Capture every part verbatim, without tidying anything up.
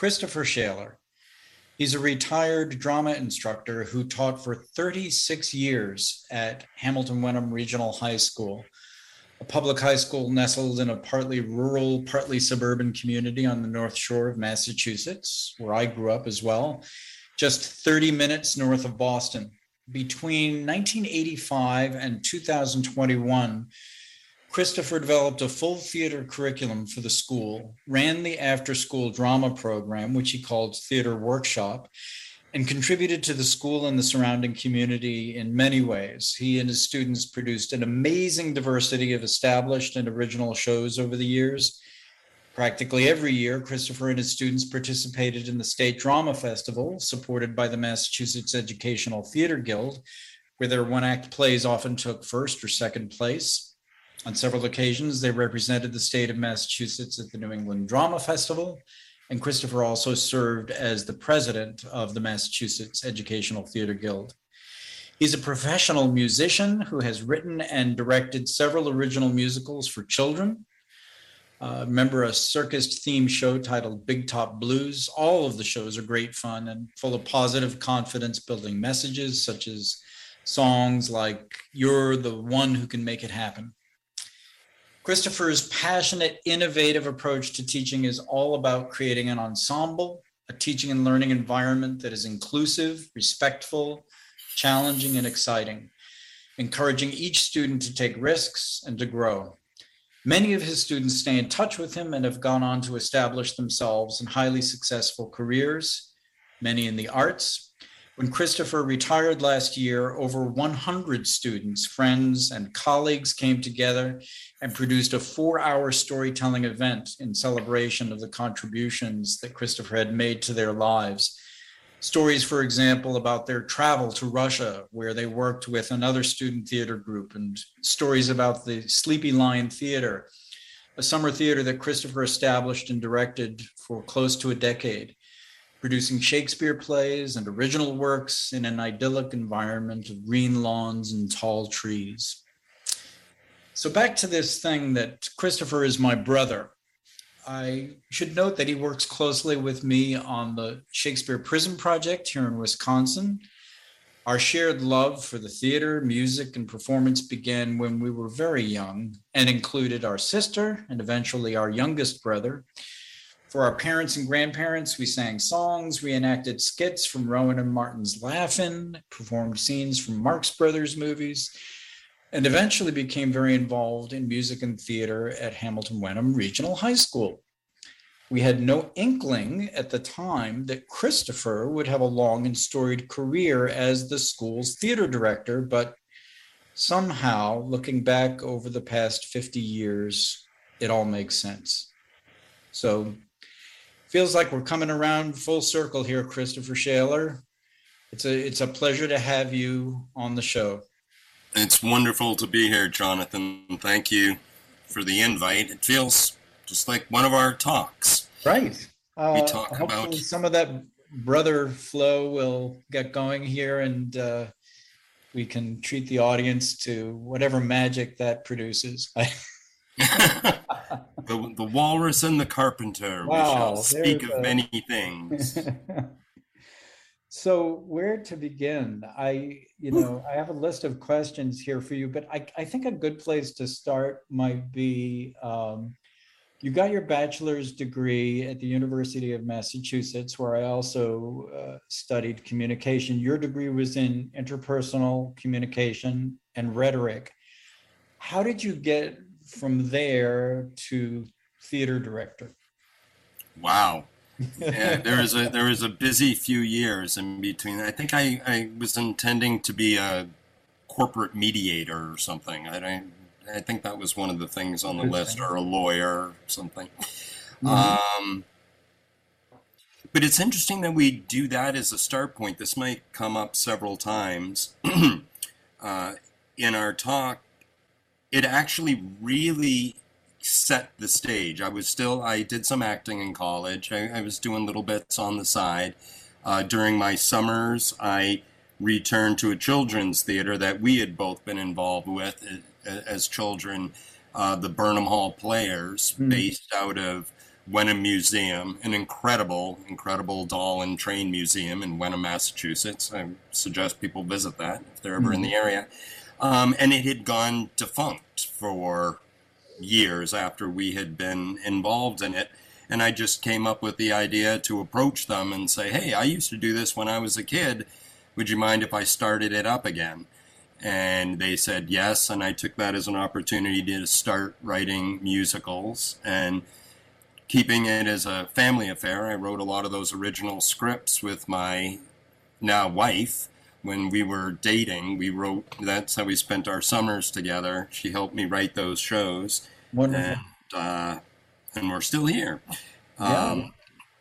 Christopher Shaler. He's a retired drama instructor who taught for thirty-six years at Hamilton Wenham Regional High School, a public high school nestled in a partly rural, partly suburban community on the North Shore of Massachusetts, where I grew up as well, just thirty minutes north of Boston. Between nineteen eighty-five and two thousand twenty-one, Christopher developed a full theater curriculum for the school, ran the after-school drama program, which he called Theater Workshop, and contributed to the school and the surrounding community in many ways. He and his students produced an amazing diversity of established and original shows over the years. Practically every year, Christopher and his students participated in the State Drama Festival, supported by the Massachusetts Educational Theater Guild, where their one-act plays often took first or second place. On several occasions, they represented the state of Massachusetts at the New England Drama Festival, and Christopher also served as the president of the Massachusetts Educational Theater Guild. He's a professional musician who has written and directed several original musicals for children. Uh, remember a circus theme show titled Big Top Blues? All of the shows are great fun and full of positive, confidence-building messages, such as songs like, "You're the one who can make it happen." Christopher's passionate, innovative approach to teaching is all about creating an ensemble, a teaching and learning environment that is inclusive, respectful, challenging, and exciting, encouraging each student to take risks and to grow. Many of his students stay in touch with him and have gone on to establish themselves in highly successful careers, many in the arts. When Christopher retired last year, over one hundred students, friends, and colleagues came together and produced a four-hour storytelling event in celebration of the contributions that Christopher had made to their lives. Stories, for example, about their travel to Russia, where they worked with another student theater group, and stories about the Sleepy Lion Theater, a summer theater that Christopher established and directed for close to a decade, producing Shakespeare plays and original works in an idyllic environment of green lawns and tall trees. So back to this thing that Christopher is my brother. I should note that he works closely with me on the Shakespeare Prison Project here in Wisconsin. Our shared love for the theater, music, and performance began when we were very young and included our sister and eventually our youngest brother. For our parents and grandparents, we sang songs, reenacted skits from Rowan and Martin's Laugh-In, performed scenes from Marx Brothers movies, and eventually became very involved in music and theater at Hamilton Wenham Regional High School. We had no inkling at the time that Christopher would have a long and storied career as the school's theater director, but somehow, looking back over the past fifty years, it all makes sense. So, feels like we're coming around full circle here, Christopher Shaler. It's a it's a pleasure to have you on the show. It's wonderful to be here, Jonathan. Thank you for the invite. It feels just like one of our talks. Right. Uh, we talk about some of that brother flow will get going here, and uh, we can treat the audience to whatever magic that produces. The, the walrus and the carpenter. Wow, we shall speak of a... many things. So where to begin? I, you know, I have a list of questions here for you, but I, I think a good place to start might be, um, you got your bachelor's degree at the University of Massachusetts, where I also uh, studied communication. Your degree was in interpersonal communication and rhetoric. How did you get from there to theater director? Wow. Yeah, there was a there was a busy few years in between. I think I, I was intending to be a corporate mediator or something. I don't, I think that was one of the things on the list, or a lawyer or something. Mm-hmm. Um, but it's interesting that we do that as a start point. This might come up several times uh, in our talk. It actually really set the stage. I was still, I did some acting in college. I, I was doing little bits on the side. Uh, during my summers, I returned to a children's theater that we had both been involved with as children, uh, the Burnham Hall Players, mm. based out of Wenham Museum, an incredible, incredible doll and train museum in Wenham, Massachusetts. I suggest people visit that if they're ever in the area. Um, and it had gone defunct for years after we had been involved in it. And I just came up with the idea to approach them and say, hey, I used to do this when I was a kid. Would you mind if I started it up again? And they said yes, and I took that as an opportunity to start writing musicals. And keeping it as a family affair, I wrote a lot of those original scripts with my now wife. When we were dating, we wrote, that's how we spent our summers together. She helped me write those shows. Wonderful. And, uh, and we're still here. Yeah. Um,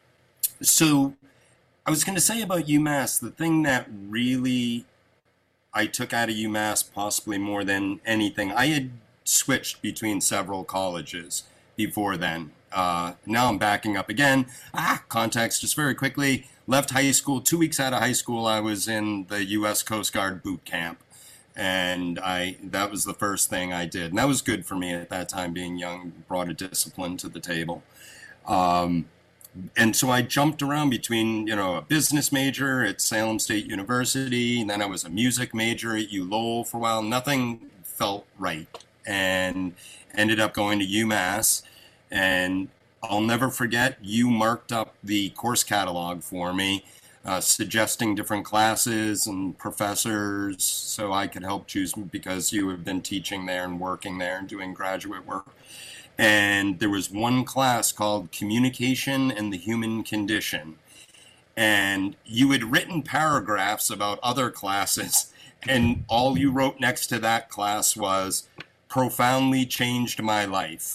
so I was going to say about UMass, the thing that really I took out of UMass possibly more than anything, I had switched between several colleges before then. Uh, now I'm backing up again. Ah, context, just very quickly. Left high school. Two weeks out of high school, I was in the U S Coast Guard boot camp. And I that was the first thing I did. And that was good for me at that time, being young, brought a discipline to the table. Um, and so I jumped around between, you know, a business major at Salem State University, and then I was a music major at U Lowell for a while. Nothing felt right. And ended up going to UMass. And I'll never forget, you marked up the course catalog for me, uh, suggesting different classes and professors so I could help choose, because you have been teaching there and working there and doing graduate work. And there was one class called Communication and the Human Condition. And you had written paragraphs about other classes, and all you wrote next to that class was, profoundly changed my life.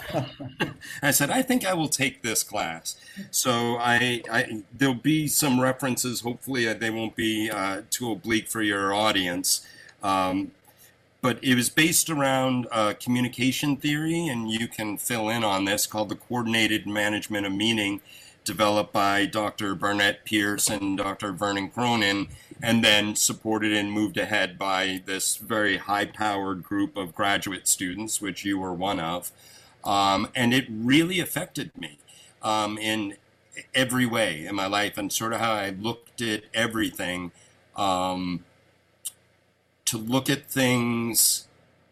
I said, I think I will take this class. So I, I there'll be some references. Hopefully they won't be uh, too oblique for your audience. Um, but it was based around uh, communication theory, and you can fill in on this, called the Coordinated Management of Meaning, developed by Doctor Barnett Pierce and Doctor Vernon Cronin, and then supported and moved ahead by this very high-powered group of graduate students, which you were one of. Um, and it really affected me um, in every way in my life, and sort of how I looked at everything. Um, to look at things,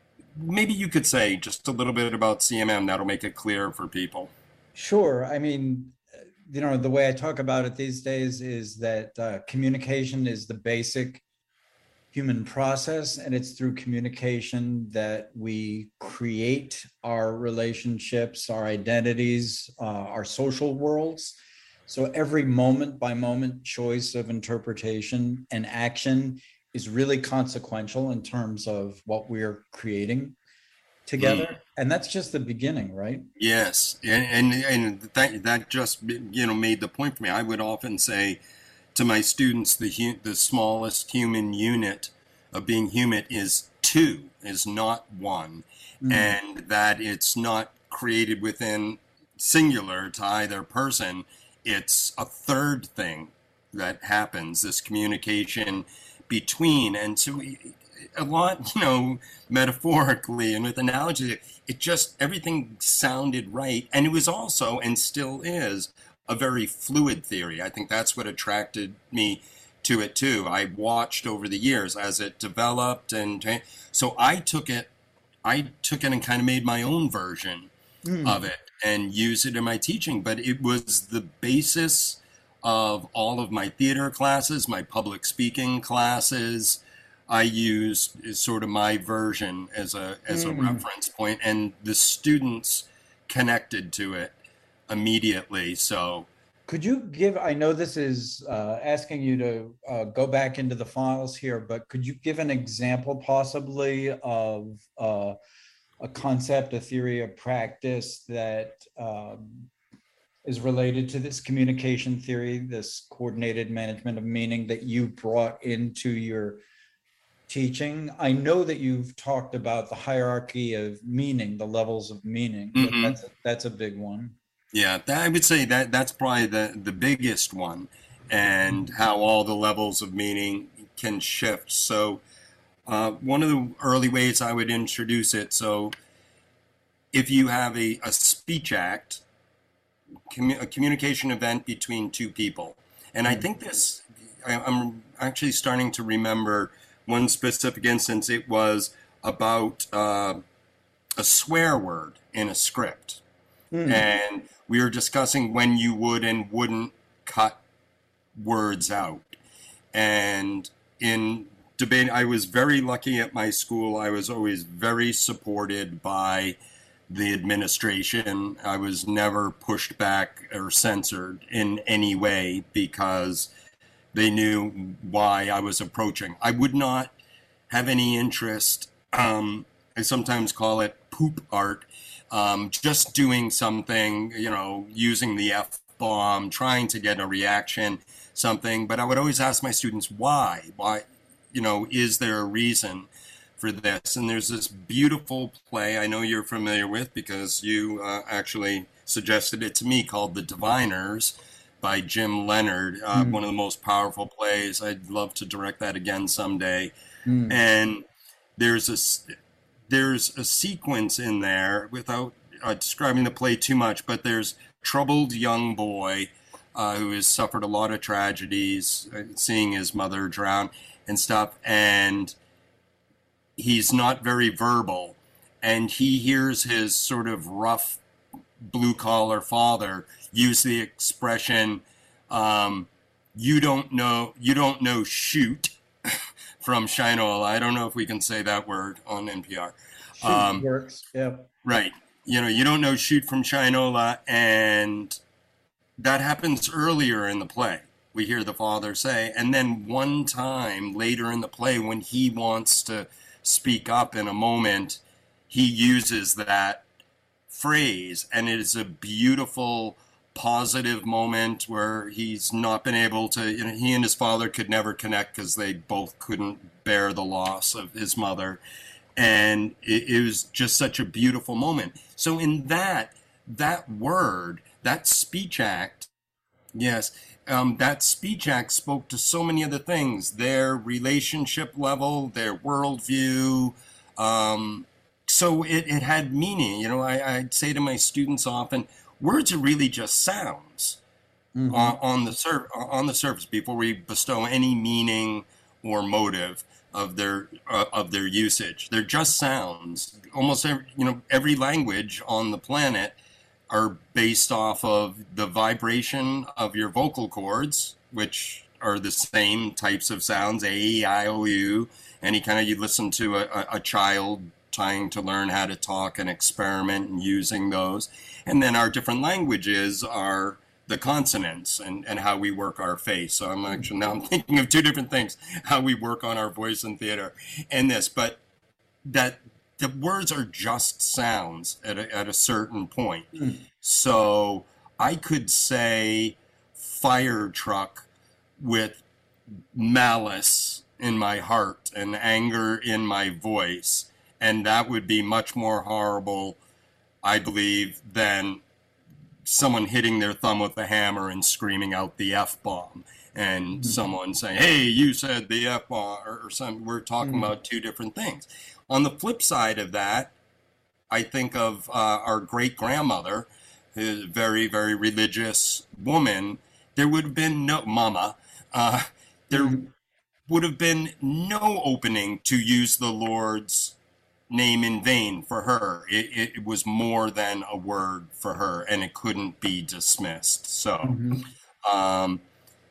maybe you could say just a little bit about C M M, that'll make it clear for people. Sure. I mean, you know, the way I talk about it these days is that uh, communication is the basic human process, and it's through communication that we create our relationships, our identities, uh, our social worlds. So every moment by moment choice of interpretation and action is really consequential in terms of what we're creating together. Mm. And that's just the beginning, right? Yes. And, and, and that, that just, you know, made the point for me. I would often say to my students, the, the smallest human unit of being human is two, is not one. Mm. And that it's not created within singular to either person. It's a third thing that happens, this communication between. And so we, a lot, you know, metaphorically and with analogy, it just, everything sounded right. And it was also, and still is, a very fluid theory. I think that's what attracted me to it too. I watched over the years as it developed, and so I took it, I took it and kind of made my own version mm. of it and used it in my teaching. But it was the basis of all of my theater classes, my public speaking classes. I used is sort of my version as a as a mm. reference point, and the students connected to it immediately. So could you give, I know this is uh, asking you to uh, go back into the files here, but could you give an example possibly of uh, a concept, a theory, a practice that um, is related to this communication theory, this coordinated management of meaning that you brought into your teaching? I know that you've talked about the hierarchy of meaning, the levels of meaning, but mm-hmm. that's, a, that's a big one. Yeah, I would say that that's probably the, the biggest one, and how all the levels of meaning can shift. So uh, one of the early ways I would introduce it, so if you have a, a speech act, commu- a communication event between two people. And I think this, I, I'm actually starting to remember one specific instance. It was about uh, a swear word in a script. Mm. And we were discussing when you would and wouldn't cut words out. And in debate, I was very lucky at my school. I was always very supported by the administration. I was never pushed back or censored in any way because they knew why I was approaching. I would not have any interest, um, I sometimes call it poop art, um, just doing something, you know, using the F-bomb, trying to get a reaction, something. But I would always ask my students, why? Why, you know, is there a reason for this? And there's this beautiful play I know you're familiar with because you uh, actually suggested it to me, called The Diviners by Jim Leonard, uh, mm. one of the most powerful plays. I'd love to direct that again someday. Mm. And there's a, there's a sequence in there, without uh, describing the play too much, but there's a troubled young boy uh, who has suffered a lot of tragedies, uh, seeing his mother drown and stuff, and he's not very verbal, and he hears his sort of rough blue-collar father use the expression, um, you don't know, you don't know shoot from Shinola. I don't know if we can say that word on N P R. Shoot um, works, yeah. Right. You know, you don't know shoot from Shinola, and that happens earlier in the play. We hear the father say, and then one time later in the play when he wants to speak up in a moment, he uses that phrase, and it is a beautiful, positive moment where he's not been able to, you know, he and his father could never connect because they both couldn't bear the loss of his mother. And it, it was just such a beautiful moment. So in that, that word, that speech act, yes, um, that speech act spoke to so many other things, their relationship level, their worldview. Um, so it, it had meaning. You know, I, I'd say to my students often, words are really just sounds mm-hmm. on, on the sur- on the surface before we bestow any meaning or motive of their uh, of their usage. They're just sounds. Almost every, you know, every language on the planet are based off of the vibration of your vocal cords, which are the same types of sounds, A, E, I, O, U. Any kind of, you listen to a, a child trying to learn how to talk and experiment and using those. And then our different languages are the consonants and, and how we work our face. So I'm actually, now I'm thinking of two different things, how we work on our voice in theater and this, but that the words are just sounds at a, at a certain point. Mm. So I could say fire truck with malice in my heart and anger in my voice, and that would be much more horrible, I believe, than someone hitting their thumb with a hammer and screaming out the F-bomb and mm-hmm. someone saying, hey, you said the F-bomb or, or something. We're talking mm-hmm. about two different things. On the flip side of that, I think of uh, our great-grandmother, a very, very religious woman. There would have been no, mama, uh, there mm-hmm. would have been no opening to use the Lord's name in vain for her. It, it was more than a word for her, and it couldn't be dismissed. So, mm-hmm. um,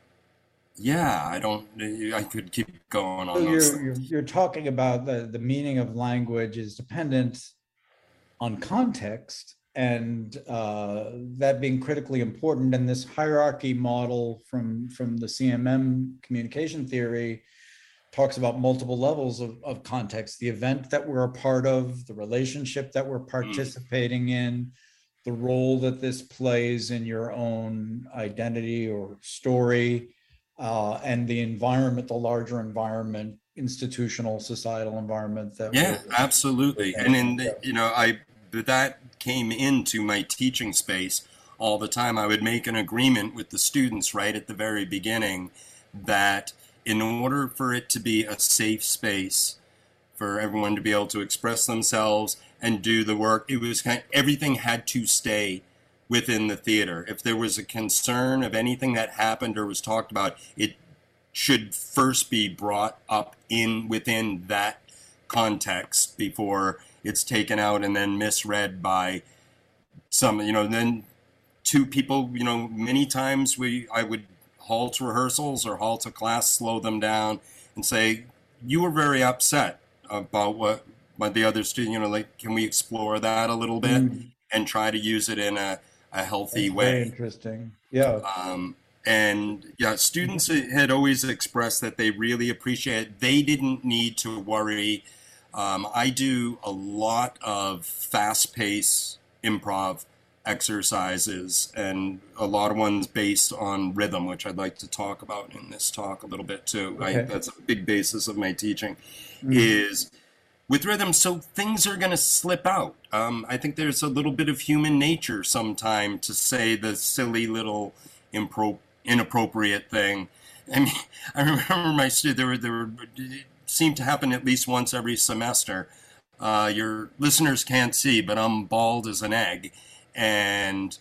yeah, I don't, I could keep going on. So those you're, you're, you're talking about the, the meaning of language is dependent on context, and uh, that being critically important. And this hierarchy model from, from the C M M communication theory talks about multiple levels of, of context, the event that we're a part of, the relationship that we're participating mm. in, the role that this plays in your own identity or story, uh, and the environment, the larger environment, institutional, societal environment. That yeah, absolutely. And in the, you know, I that came into my teaching space all the time. I would make an agreement with the students right at the very beginning that in order for it to be a safe space for everyone to be able to express themselves and do the work, it was kind of, everything had to stay within the theater. If there was a concern of anything that happened or was talked about, it should first be brought up in within that context before it's taken out and then misread by some, you know, then two people, you know, many times we, I would halt rehearsals or halt a class, slow them down and say, you were very upset about what, what the other student, you know, like, can we explore that a little bit mm. and try to use it in a, a healthy That's way. Very interesting. Yeah. Um, and yeah, students had always expressed that they really appreciate it. They didn't need to worry. Um, I do a lot of fast-paced improv exercises and a lot of ones based on rhythm, which I'd like to talk about in this talk a little bit too. Okay. I, that's a big basis of my teaching mm. is with rhythm. So things are going to slip out. Um, I think there's a little bit of human nature sometime to say the silly little impro- inappropriate thing. I mean, I remember my student, there were, there were, it seemed to happen at least once every semester. Uh, your listeners can't see, but I'm bald as an egg. And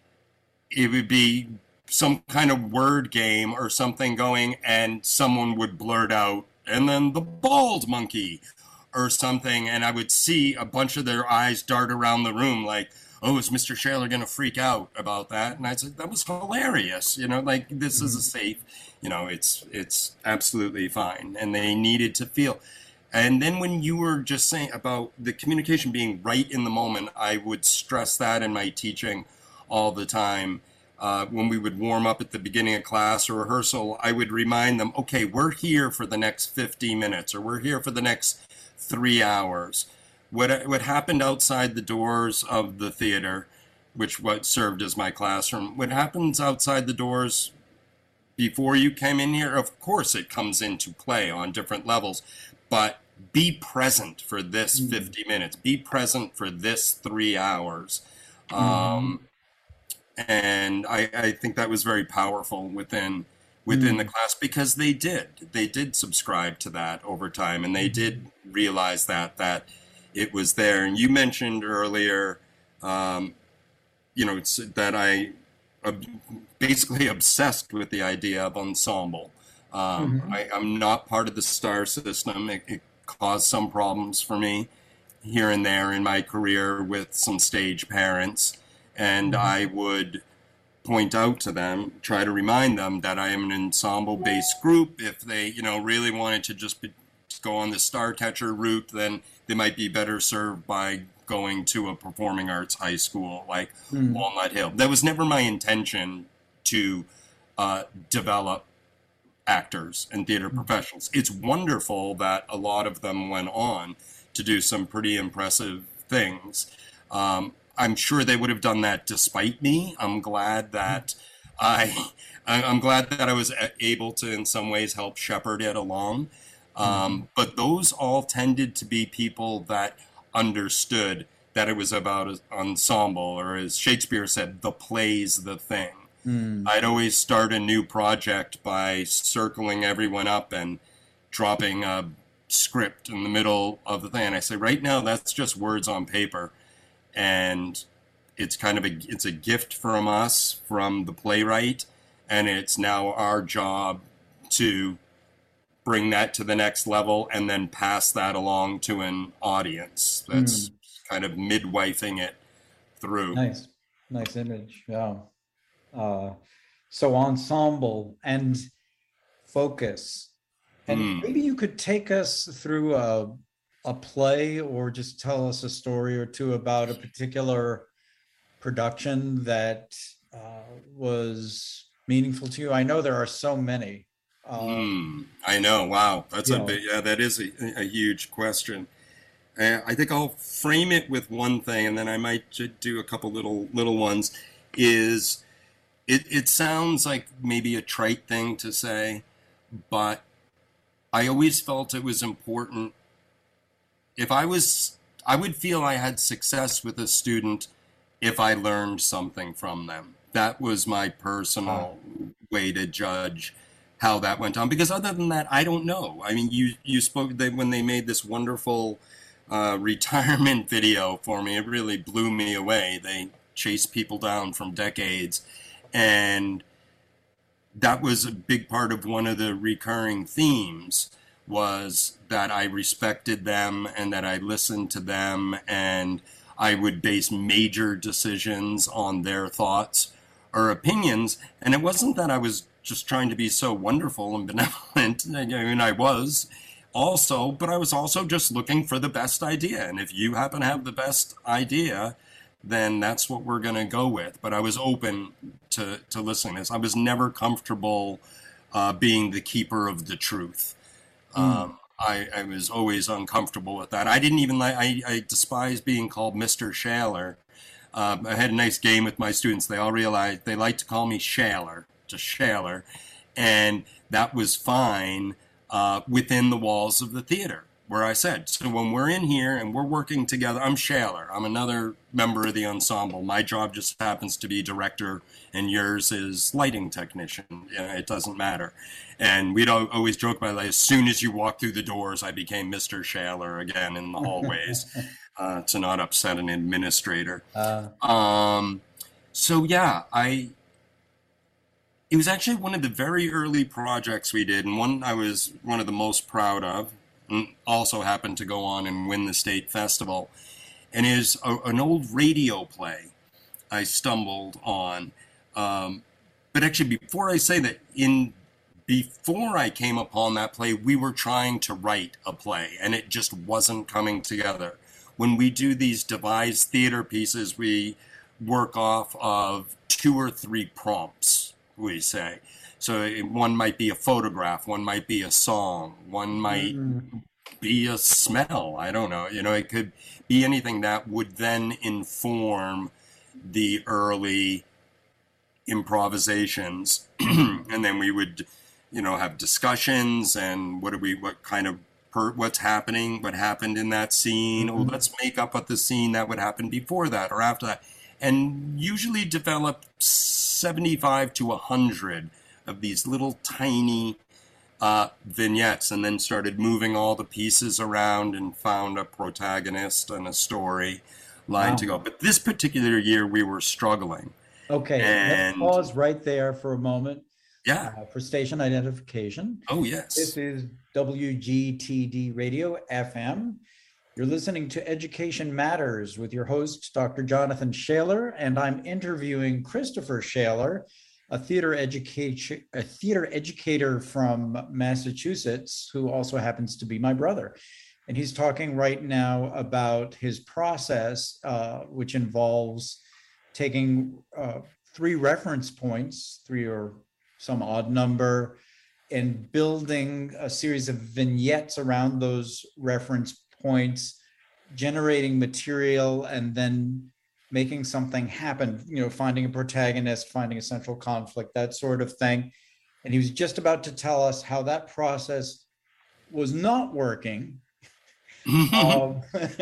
it would be some kind of word game or something going, and someone would blurt out, and then the bald monkey or something. And I would see a bunch of their eyes dart around the room like, oh, is Mister Shaler going to freak out about that? And I said, that was hilarious. You know, like, this mm-hmm. is a safe, you know, it's, it's absolutely fine. And they needed to feel. And then when you were just saying about the communication being right in the moment, I would stress that in my teaching all the time. Uh, when we would warm up at the beginning of class or rehearsal, I would remind them, okay, we're here for the next fifty minutes, or we're here for the next three hours. What, what happened outside the doors of the theater, which what served as my classroom, what happens outside the doors before you came in here, of course it comes into play on different levels, but be present for this mm. fifty minutes. Be present for this three hours. Mm. Um, and I, I think that was very powerful within within mm. the class, because they did. They did subscribe to that over time, and they did realize that, that it was there. And you mentioned earlier, um, you know, it's, that I uh, basically obsessed with the idea of ensemble. Um, mm-hmm. I, I'm not part of the STAR system. It, it caused some problems for me here and there in my career with some stage parents. And mm-hmm. I would point out to them, try to remind them that I am an ensemble-based group. If they, you know, really wanted to just be, go on the star catcher route, then they might be better served by going to a performing arts high school like mm-hmm. Walnut Hill. That was never my intention to uh, develop actors and theater professionals. It's wonderful that a lot of them went on to do some pretty impressive things. Um, I'm sure they would have done that despite me. I'm glad that I, I'm glad that I was able to, in some ways, help shepherd it along. Um, but those all tended to be people that understood that it was about an ensemble, or as Shakespeare said, the play's the thing. Mm. I'd always start a new project by circling everyone up and dropping a script in the middle of the thing. And I say, right now, that's just words on paper. And it's kind of a, it's a gift from us, from the playwright. And it's now our job to bring that to the next level and then pass that along to an audience. That's mm. kind of midwifing it through. Nice, nice image. Yeah. Uh, so ensemble and focus, and mm. maybe you could take us through a, a play, or just tell us a story or two about a particular production that uh, was meaningful to you. I know there are so many. Uh, mm, I know. Wow. That's a big, yeah, that is a, a huge question. Uh, I think I'll frame it with one thing, and then I might do a couple little, little ones, is It it sounds like maybe a trite thing to say, but I always felt it was important. If I was, I would feel I had success with a student if I learned something from them. That was my personal oh. way to judge how that went on. Because other than that, I don't know. I mean, you, you spoke, they, when they made this wonderful uh, retirement video for me, it really blew me away. They chase people down from decades. And that was a big part of one of the recurring themes, was that I respected them and that I listened to them, and I would base major decisions on their thoughts or opinions. And it wasn't that I was just trying to be so wonderful and benevolent. I mean, I was also, but I was also just looking for the best idea. And if you happen to have the best idea, then that's what we're going to go with. But I was open to, to listening to this. I was never comfortable uh, being the keeper of the truth. Mm. Um, I, I was always uncomfortable with that. I didn't even like, I, I despise being called Mister Shaler. Um, I had a nice game with my students. They all realized they like to call me Shaler, just Shaler. And that was fine uh, within the walls of the theater, where I said, so when we're in here and we're working together, I'm Shaler. I'm another member of the ensemble. My job just happens to be director, and yours is lighting technician. It doesn't matter. And we'd always joke about it. As soon as you walk through the doors, I became Mister Shaler again in the hallways uh, to not upset an administrator. Uh. Um, so yeah, I. It was actually one of the very early projects we did, and one I was one of the most proud of. And also happened to go on and win the state festival, and is a, an old radio play I stumbled on. Um, but actually, before I say that, in before I came upon that play, we were trying to write a play, and it just wasn't coming together. When we do these devised theater pieces, we work off of two or three prompts, we say. So one might be a photograph, one might be a song, one might mm. be a smell. I don't know. You know, it could be anything that would then inform the early improvisations. And then we would, you know, have discussions and what do we, what kind of, per, what's happening, what happened in that scene. Mm-hmm. Oh, let's make up what the scene that would happen before that or after that. And usually develop seventy-five to one hundred of these little tiny uh, vignettes, and then started moving all the pieces around and found a protagonist and a story line wow. to go. But this particular year, we were struggling. Okay, and, let's pause right there for a moment. Yeah. Uh, for station identification. Oh, yes. This is W G T D Radio F M. You're listening to Education Matters with your host, Doctor Jonathan Shaler, and I'm interviewing Christopher Shaler, a theater education, a theater educator from Massachusetts, who also happens to be my brother. And he's talking right now about his process, uh, which involves taking uh, three reference points, three or some odd number, and building a series of vignettes around those reference points, generating material, and then making something happen, you know, finding a protagonist, finding a central conflict, that sort of thing. And he was just about to tell us how that process was not working. um,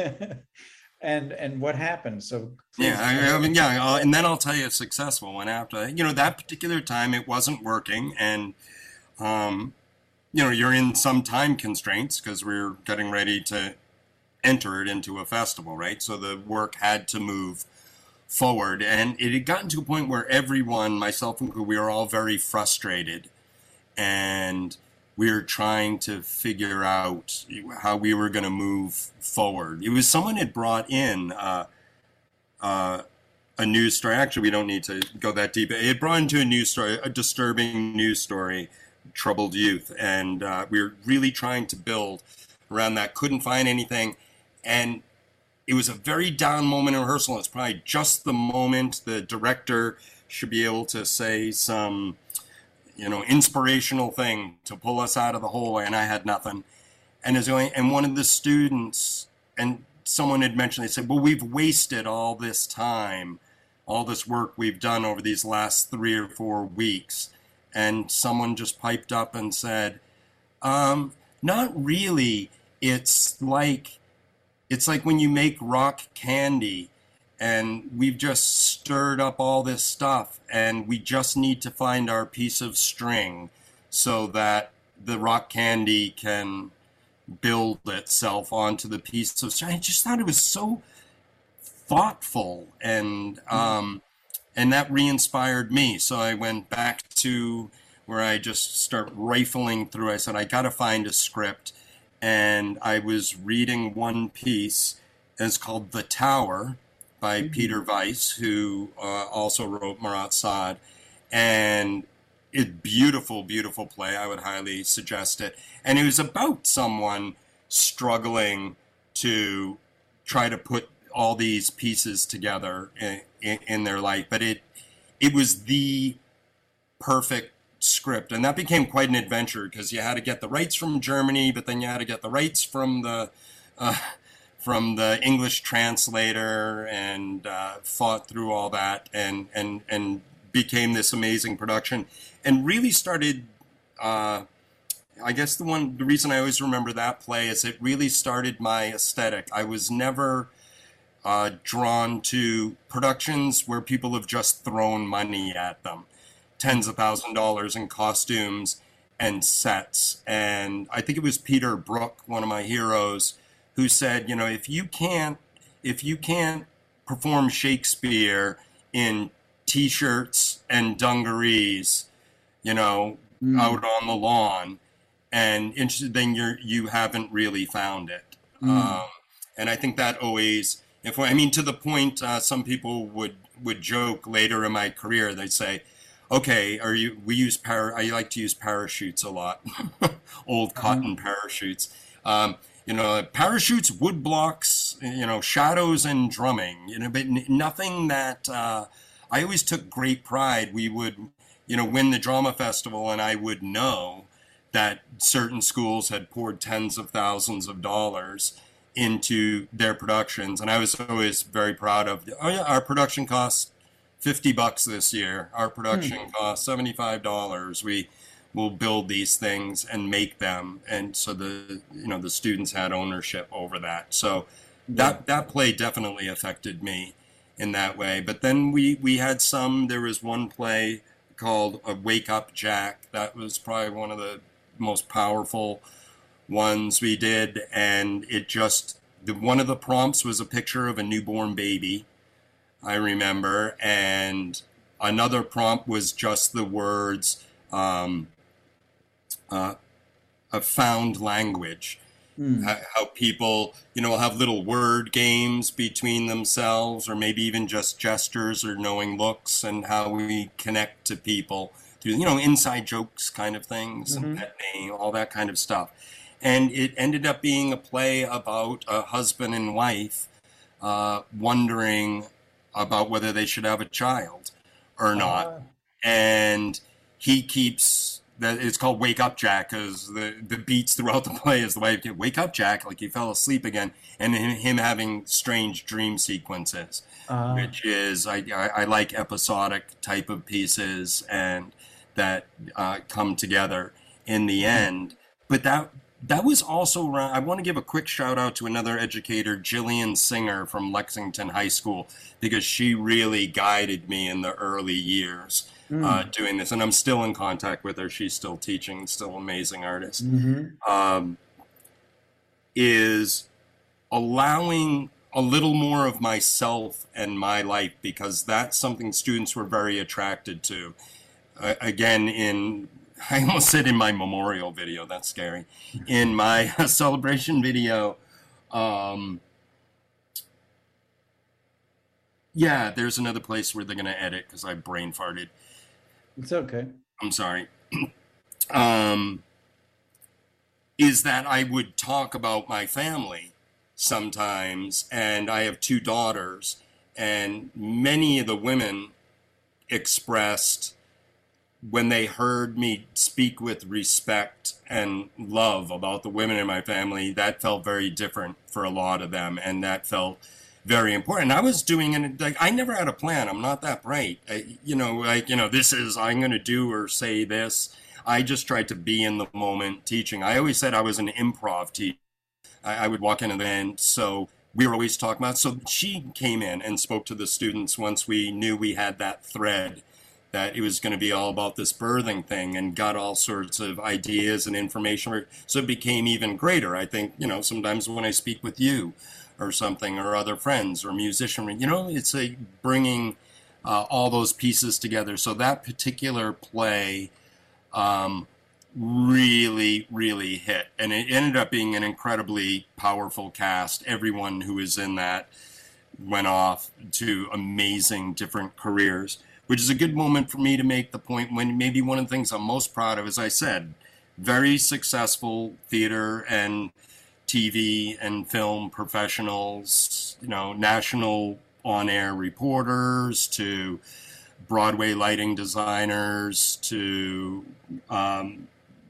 and and what happened. So yeah, I, I mean, yeah, I'll, and then I'll tell you a successful one after. You know, that particular time it wasn't working, and um, you know, you're in some time constraints because we're getting ready to enter it into a festival, right? So the work had to move forward, and it had gotten to a point where everyone, myself included, we were all very frustrated, and we were trying to figure out how we were going to move forward. It was someone had brought in uh, uh, a news story. Actually, we don't need to go that deep. It brought into a news story, a disturbing news story, troubled youth, and uh, we were really trying to build around that. Couldn't find anything, and it was a very down moment in rehearsal. It's probably just the moment the director should be able to say some, you know, inspirational thing to pull us out of the hole, and I had nothing. And as going, and one of the students, and someone had mentioned, they said, well, we've wasted all this time, all this work we've done over these last three or four weeks. And someone just piped up and said, um, not really. It's like, it's like when you make rock candy, and we've just stirred up all this stuff, and we just need to find our piece of string so that the rock candy can build itself onto the piece of string. I just thought it was so thoughtful, and um, and that re-inspired me. So I went back to where I just start rifling through. I said, I got to find a script. And I was reading one piece. It's called The Tower by mm-hmm. Peter Weiss, who uh, also wrote Marat Sade. And it's beautiful, beautiful play. I would highly suggest it. And it was about someone struggling to try to put all these pieces together in, in, in their life. But it it was the perfect script, and that became quite an adventure because you had to get the rights from Germany, but then you had to get the rights from the uh, from the English translator, and uh, fought through all that, and and and became this amazing production, and really started. Uh, I guess the one the reason I always remember that play is it really started my aesthetic. I was never uh, drawn to productions where people have just thrown money at them. Tens of thousand dollars in costumes and sets. And I think it was Peter Brook, one of my heroes, who said, you know, if you can't, if you can't perform Shakespeare in T-shirts and dungarees, you know, mm. out on the lawn, and then you're you haven't really found it. Mm. Um, and I think that always, if I mean, to the point, uh, some people would would joke later in my career, they'd say, okay, are you? We use para. I like to use parachutes a lot, old cotton mm-hmm. parachutes. Um, you know, parachutes, wood blocks, you know, shadows and drumming. You know, but n- nothing that uh, I always took great pride. We would, you know, win the drama festival, and I would know that certain schools had poured tens of thousands of dollars into their productions, and I was always very proud of. Oh yeah, our production costs fifty bucks this year. Our production hmm. costs seventy-five dollars. We will build these things and make them. And so the, you know, the students had ownership over that. So that, that play definitely affected me in that way. But then we, we had some, there was one play called uh, Wake Up Jack. That was probably one of the most powerful ones we did. And it just, the, one of the prompts was a picture of a newborn baby, I remember, and another prompt was just the words, um, uh, a found language. Mm. How, how people, you know, have little word games between themselves, or maybe even just gestures or knowing looks, and how we connect to people through, you know, inside jokes kind of things, mm-hmm. and pet name, all that kind of stuff. And it ended up being a play about a husband and wife uh, wondering about whether they should have a child or not. Uh. And he keeps, that it's called Wake Up Jack, because the, the beats throughout the play is the way, wake up Jack, like he fell asleep again, and him, him having strange dream sequences, uh. which is, I, I, I like episodic type of pieces and that uh, come together in the end. But that, That was also around, I want to give a quick shout out to another educator, Jillian Singer from Lexington High School, because she really guided me in the early years mm. uh, doing this. And I'm still in contact with her. She's still teaching, still amazing artist. Mm-hmm. Um, is allowing a little more of myself and my life, because that's something students were very attracted to. Uh, again, in... I almost said in my memorial video, that's scary. In my celebration video, um, yeah, there's another place where they're going to edit because I brain farted. It's okay. I'm sorry. um, is that I would talk about my family sometimes, and I have two daughters, and many of the women expressed, when they heard me speak with respect and love about the women in my family, that felt very different for a lot of them, and that felt very important. I was doing it, like, I never had a plan. I'm not that bright. I, you know, like, you know, this is, I'm going to do or say this. I just tried to be in the moment teaching. I always said I was an improv teacher. I, I would walk in and then, so we were always talking about, so she came in and spoke to the students once we knew we had that thread, that it was going to be all about this birthing thing, and got all sorts of ideas and information. So it became even greater. I think, you know, sometimes when I speak with you or something, or other friends or musician. You know, it's a bringing uh, all those pieces together. So that particular play um, really, really hit. And it ended up being an incredibly powerful cast. Everyone who was in that went off to amazing different careers, which is a good moment for me to make the point when maybe one of the things I'm most proud of, as I said, very successful theater and T V and film professionals, you know, national on-air reporters to Broadway lighting designers to um,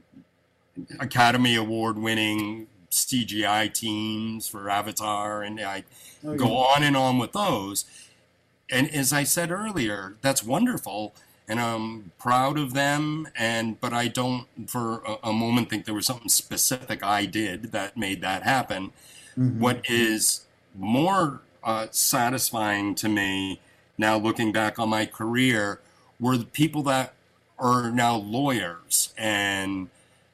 Academy Award winning C G I teams for Avatar, and I oh, yeah. go on and on with those. And as I said earlier, that's wonderful, and I'm proud of them. And but I don't, for a, a moment, think there was something specific I did that made that happen. Mm-hmm. What is more uh, satisfying to me now, looking back on my career, were the people that are now lawyers and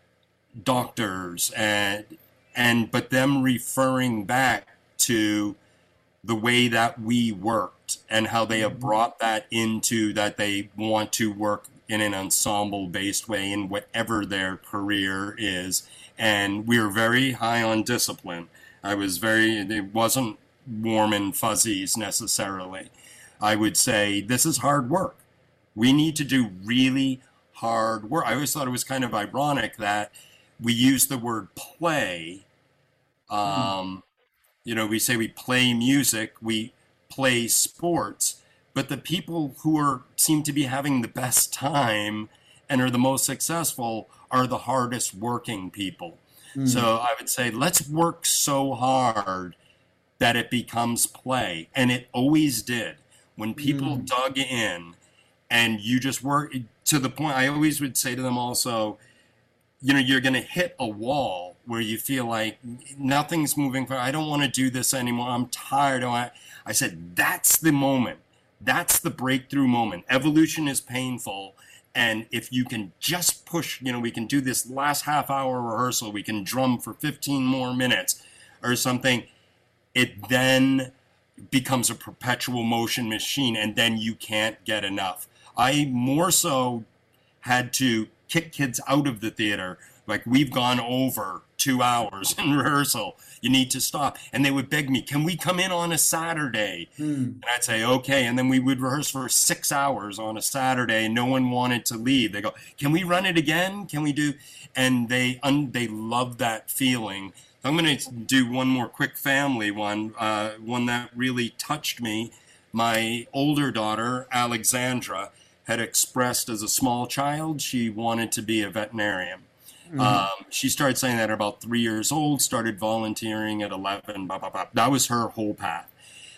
doctors, and and but them referring back to the way that we worked and how they have brought that into that they want to work in an ensemble-based way in whatever their career is. And we were very high on discipline. I was very, it wasn't warm and fuzzies necessarily. I would say, this is hard work. We need to do really hard work. I always thought it was kind of ironic that we use the word play. Um, mm. You know, we say we play music, we play sports, but the people who are seem to be having the best time and are the most successful are the hardest working people. Mm. So I would say, let's work so hard that it becomes play. And it always did. When people mm. dug in and you just work to the point, I always would say to them also, you know, you're going to hit a wall where you feel like nothing's moving forward. I don't want to do this anymore. I'm tired. I, I said, that's the moment. That's the breakthrough moment. Evolution is painful. And if you can just push, you know, we can do this last half hour rehearsal. We can drum for fifteen more minutes or something. It then becomes a perpetual motion machine, and then you can't get enough. I more so had to kick kids out of the theater. Like, we've gone over two hours in rehearsal. You need to stop. And they would beg me, can we come in on a Saturday? Hmm. And I'd say, okay. And then we would rehearse for six hours on a Saturday. No one wanted to leave. They go, can we run it again? Can we do? And they un- they love that feeling. I'm going to do one more quick family one, uh, one that really touched me. My older daughter, Alexandra, had expressed as a small child she wanted to be a veterinarian. Mm-hmm. Um, she started saying that at about three years old, started volunteering at eleven, blah, blah, blah. That was her whole path.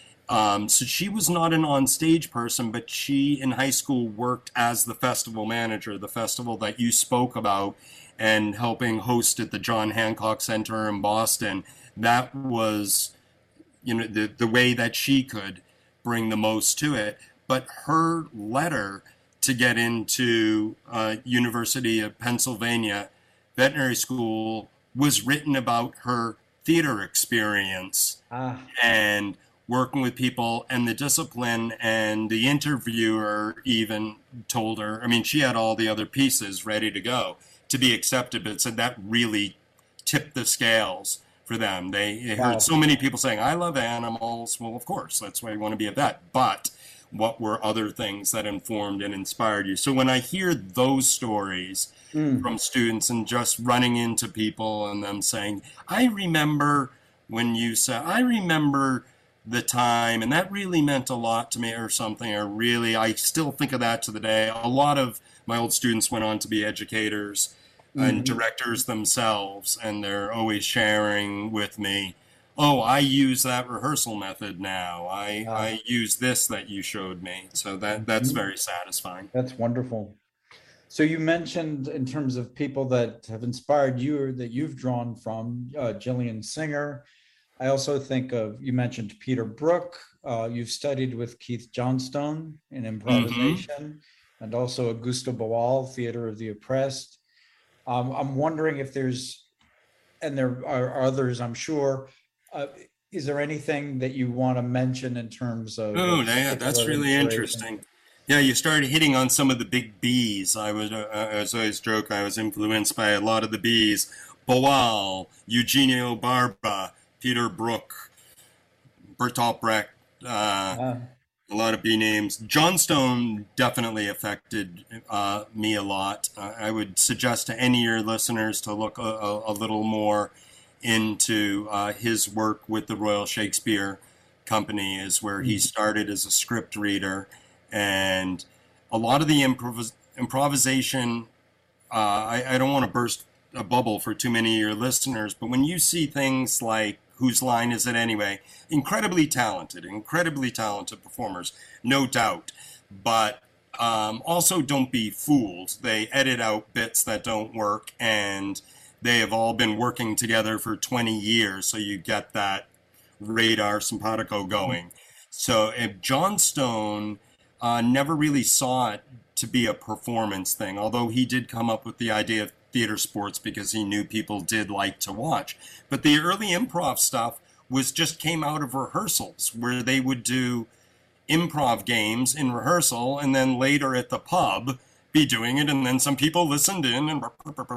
Um, so she was not an on-stage person, but she, in high school, worked as the festival manager, the festival that you spoke about, and helping host at the John Hancock Center in Boston. That was, you know, the, the way that she could bring the most to it. But her letter to get into uh, University of Pennsylvania veterinary school was written about her theater experience ah. and working with people and the discipline. And the interviewer even told her, I mean, she had all the other pieces ready to go to be accepted, but said that really tipped the scales for them. They, they wow. heard so many people saying, I love animals. Well, of course, that's why you want to be a vet. But what were other things that informed and inspired you? So when I hear those stories mm. from students and just running into people and them saying, I remember when you said, I remember the time, and that really meant a lot to me or something, or really, I still think of that to the day. A lot of my old students went on to be educators mm-hmm. and directors themselves, and they're always sharing with me, oh, I use that rehearsal method now. I, uh, I use this that you showed me. So that that's very satisfying. That's wonderful. So you mentioned in terms of people that have inspired you or that you've drawn from, uh, Gillian Singer. I also think of, you mentioned Peter Brook. Uh, you've studied with Keith Johnstone in improvisation mm-hmm. and also Augusto Boal, Theater of the Oppressed. Um, I'm wondering if there's, and there are others, I'm sure, Uh, Is there anything that you want to mention in terms of? Oh, yeah, that's really interesting. Yeah, you started hitting on some of the big B's. I was, uh, as I always joke, I was influenced by a lot of the B's. Boal, Eugenio Barba, Peter Brook, Bertolt Brecht, uh, uh. a lot of B names. Johnstone definitely affected uh, me a lot. Uh, I would suggest to any of your listeners to look a, a, a little more into uh, his work with the Royal Shakespeare Company, is where he started as a script reader. And a lot of the improv- improvisation, uh, I, I don't want to burst a bubble for too many of your listeners, but when you see things like Whose Line Is It Anyway? Incredibly talented, incredibly talented performers, no doubt. But um, also don't be fooled. They edit out bits that don't work, and they have all been working together for twenty years, so you get that radar simpatico going. So if Johnstone uh, never really saw it to be a performance thing, although he did come up with the idea of theater sports because he knew people did like to watch. But the early improv stuff was just came out of rehearsals where they would do improv games in rehearsal and then later at the pub be doing it, and then some people listened in, and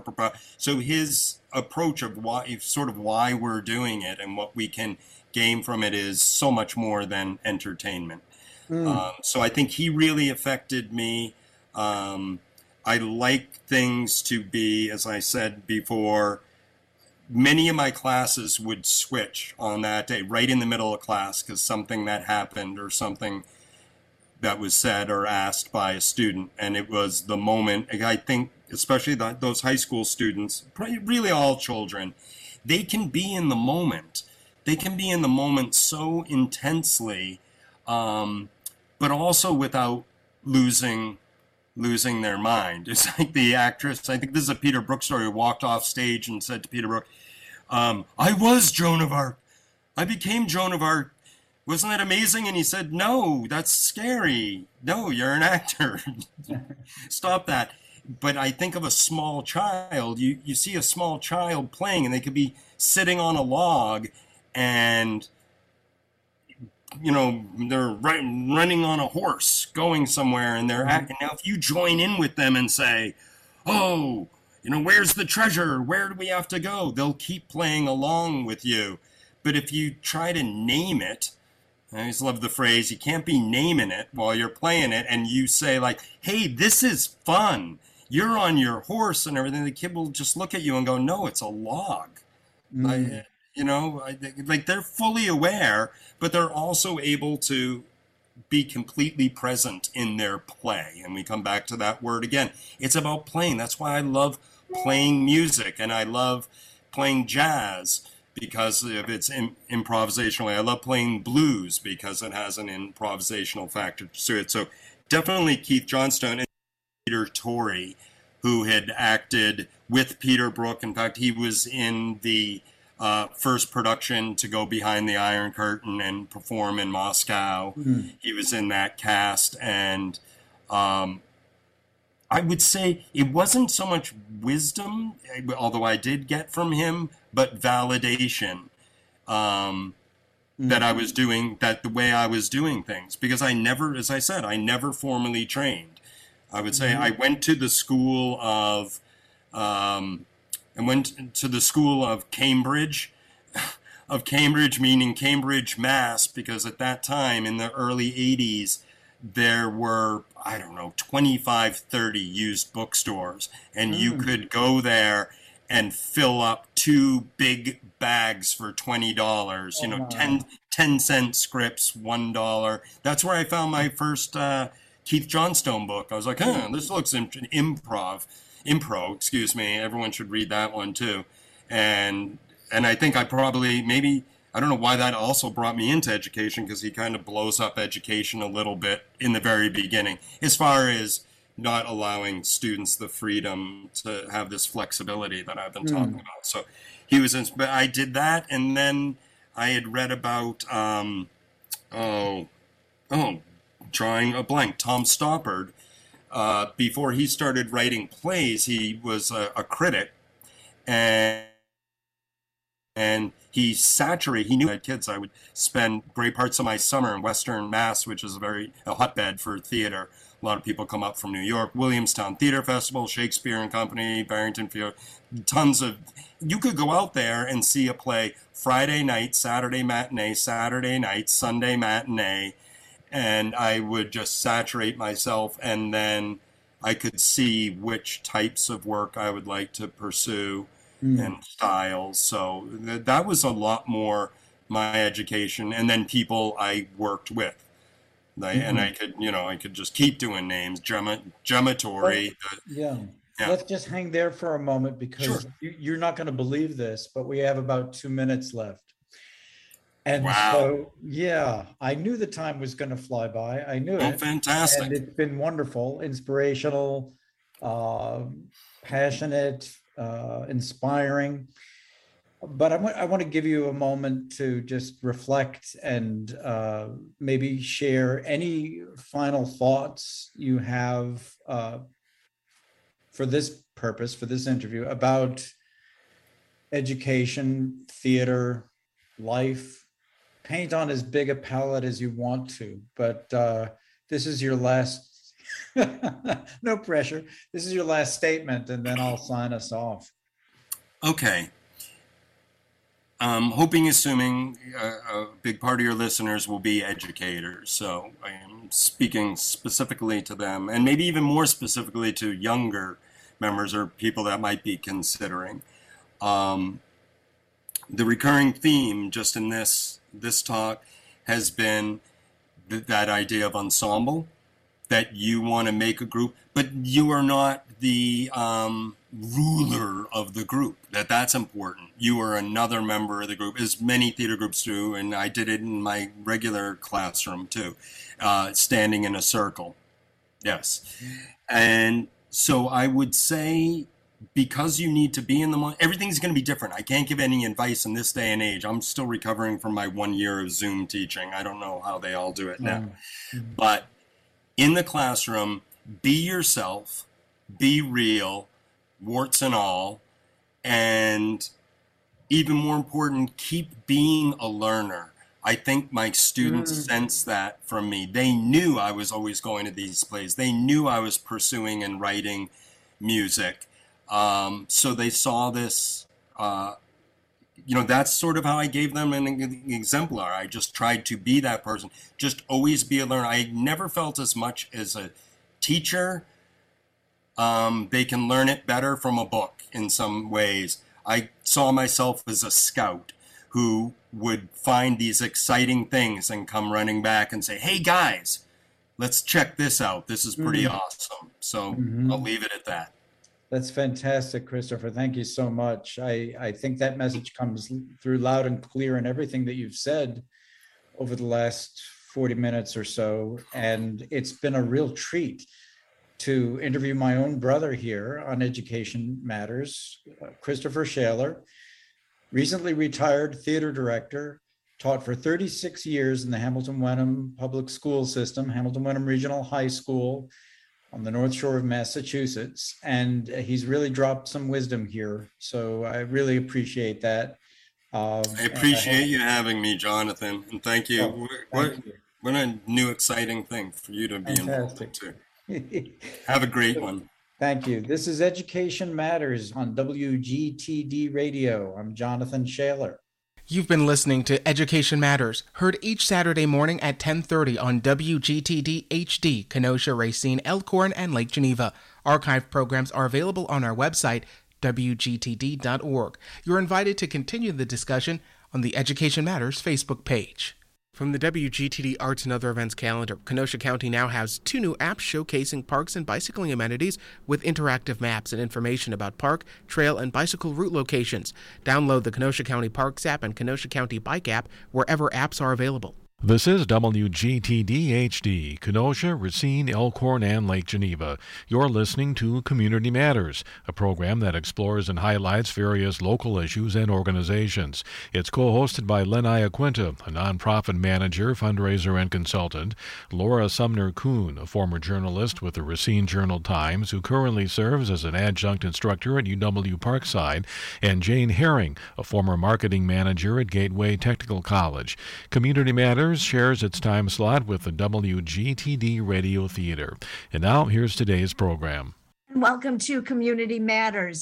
so his approach of why, sort of why we're doing it and what we can gain from it is so much more than entertainment. Mm. Um, so I think he really affected me. Um, I like things to be, as I said before, many of my classes would switch on that day, right in the middle of class, because something that happened or something that was said or asked by a student. And it was the moment, I think, especially the, those high school students, really all children, they can be in the moment. They can be in the moment so intensely, um, but also without losing losing their mind. It's like the actress, I think this is a Peter Brook story, who walked off stage and said to Peter Brook, um, I was Joan of Arc. I became Joan of Arc. Wasn't that amazing? And he said, no, that's scary. No, you're an actor. Stop that. But I think of a small child. You, you see a small child playing, and they could be sitting on a log and, you know, they're running on a horse going somewhere, and they're acting. Now, if you join in with them and say, oh, you know, where's the treasure? Where do we have to go? They'll keep playing along with you. But if you try to name it, I always love the phrase, you can't be naming it while you're playing it, and you say like, hey, this is fun. You're on your horse and everything. The kid will just look at you and go, no, it's a log. Mm. I, you know, I, like they're fully aware, but they're also able to be completely present in their play. And we come back to that word again. It's about playing. That's why I love playing music, and I love playing jazz because of its im- improvisational. I love playing blues because it has an improvisational factor to it. So definitely Keith Johnstone and Peter Torrey, who had acted with Peter Brook. In fact, he was in the uh, first production to go behind the Iron Curtain and perform in Moscow. Mm-hmm. He was in that cast, and um, I would say it wasn't so much wisdom, although I did get from him, but validation um, mm-hmm. that I was doing, that the way I was doing things. Because I never, as I said, I never formally trained. I would say mm-hmm. I went to the school of, um, I went to the school of Cambridge, of Cambridge meaning Cambridge, Mass, because at that time in the early eighties, there were, I don't know, twenty-five, thirty used bookstores, and mm. you could go there and fill up two big bags for twenty dollars, you know, oh, ten, ten cent scripts, one dollar. That's where I found my first uh, Keith Johnstone book. I was like, huh, this looks imp- improv, impro, excuse me. Everyone should read that one too. And and I think I probably, maybe, I don't know why that also brought me into education, because he kind of blows up education a little bit in the very beginning, as far as not allowing students the freedom to have this flexibility that I've been mm. talking about. So he was, in, but I did that, and then I had read about, um, oh, oh, drawing a blank, Tom Stoppard. Uh, before he started writing plays, he was a, a critic, and And he saturated, he knew I had kids. I would spend great parts of my summer in Western Mass, which is a very a hotbed for theater. A lot of people come up from New York, Williamstown Theater Festival, Shakespeare and Company, Barrington Field, tons of, you could go out there and see a play Friday night, Saturday matinee, Saturday night, Sunday matinee, and I would just saturate myself, and then I could see which types of work I would like to pursue mm. and styles. So th- that was a lot more my education, and then people I worked with. I, mm-hmm. And I could, you know, I could just keep doing names, Gemma, Gemma Torrey. Well, yeah. yeah. Let's just hang there for a moment because sure. you, you're not going to believe this, but we have about two minutes left. And wow. so, yeah, I knew the time was going to fly by. I knew oh, it. Fantastic. And it's been wonderful, inspirational, uh, passionate, uh, inspiring. But I want, I want to give you a moment to just reflect and uh, maybe share any final thoughts you have uh, for this purpose, for this interview, about education, theater, life. Paint on as big a palette as you want to, but uh, this is your last, no pressure. This is your last statement, and then I'll sign us off. Okay. Um, hoping, assuming a, a big part of your listeners will be educators. So I am speaking specifically to them, and maybe even more specifically to younger members or people that might be considering. Um, the recurring theme just in this this talk has been th- that idea of ensemble, that you want to make a group, but you are not the um, ruler of the group, that that's important. You are another member of the group, as many theater groups do, and I did it in my regular classroom too, uh, standing in a circle. Yes. And so I would say, because you need to be in the moment, everything's going to be different. I can't give any advice in this day and age. I'm still recovering from my one year of Zoom teaching. I don't know how they all do it now. Mm-hmm. But in the classroom, be yourself, be real, warts and all, and even more important, keep being a learner. I think my students mm. sensed that from me. They knew I was always going to these plays. They knew I was pursuing and writing music. Um, so they saw this, uh, you know, that's sort of how I gave them an exemplar. I just tried to be that person, just always be a learner. I never felt as much as a teacher. Um, they can learn it better from a book in some ways. I saw myself as a scout who would find these exciting things and come running back and say, hey guys, let's check this out. This is pretty mm-hmm. awesome. So mm-hmm. I'll leave it at that. That's fantastic, Christopher. Thank you so much. I, I think that message comes through loud and clear in everything that you've said over the last forty minutes or so. And it's been a real treat to interview my own brother here on Education Matters, uh, Christopher Shaler, recently retired theater director, taught for thirty-six years in the Hamilton Wenham Public School System, Hamilton Wenham Regional High School, on the North Shore of Massachusetts, and he's really dropped some wisdom here. So I really appreciate that. Uh, I appreciate I you having me, Jonathan, and thank you. Oh, what, thank you. What a new, exciting thing for you to be involved in too. Have a great one. Thank you. This is Education Matters on W G T D Radio. I'm Jonathan Shaler. You've been listening to Education Matters, heard each Saturday morning at ten thirty on W G T D H D, Kenosha, Racine, Elkhorn, and Lake Geneva. Archive programs are available on our website, W G T D dot org. You're invited to continue the discussion on the Education Matters Facebook page. From the W G T D Arts and Other Events calendar, Kenosha County now has two new apps showcasing parks and bicycling amenities with interactive maps and information about park, trail, and bicycle route locations. Download the Kenosha County Parks app and Kenosha County Bike app wherever apps are available. This is W G T D H D, Kenosha, Racine, Elkhorn, and Lake Geneva. You're listening to Community Matters, a program that explores and highlights various local issues and organizations. It's co-hosted by Len Iaquinta, a nonprofit manager, fundraiser, and consultant, Laura Sumner-Kuhn, a former journalist with the Racine Journal-Times, who currently serves as an adjunct instructor at U W Parkside, and Jane Herring, a former marketing manager at Gateway Technical College. Community Matters shares its time slot with the W G T D Radio Theater. And now, here's today's program. Welcome to Community Matters.